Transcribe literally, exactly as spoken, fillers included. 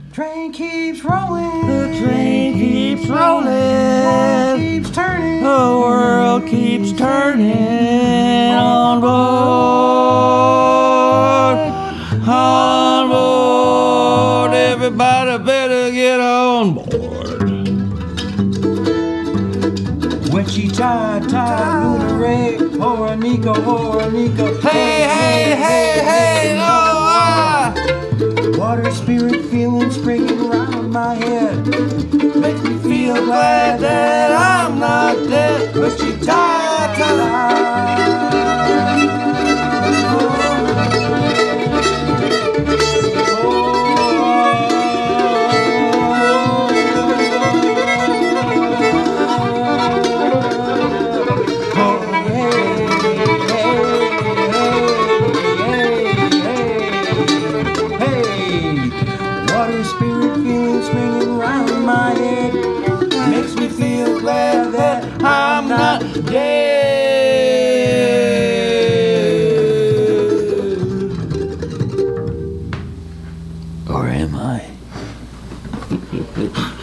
Train keeps rolling. The train keeps rolling. The world keeps turning. The world keeps turning. On board. On board. Everybody better get on board. Wichita, Tata, Monterey, Horanico, Horanico. Hey, hey, hey, hey, oh, ah. Water spirit feeling springing around my head. Makes me feel glad that I'm not dead. Wichita, Water spirit feeling springing around my head. Makes me feel glad that I'm not dead. Or am I?